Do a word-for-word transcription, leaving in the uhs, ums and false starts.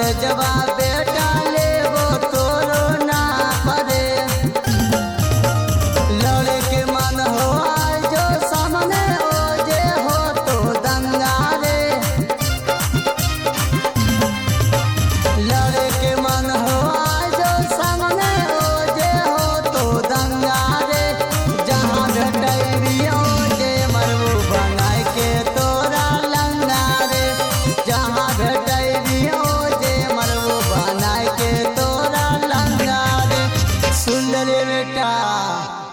जवा बेटा लेबो तोरो ना परे लड़े के मन हो आए जो सामने हो जे हो तो दंगा रे लड़े के मन हो आए जो सामने हो जे हो तो दंगा रे जहाँ भेटैबियो जे मरबू बनाए के तोरा लंगा रे जहाँ भेटैबियो जे मरबू बनाए के तोरा लंगा रे सुन रे बेटा।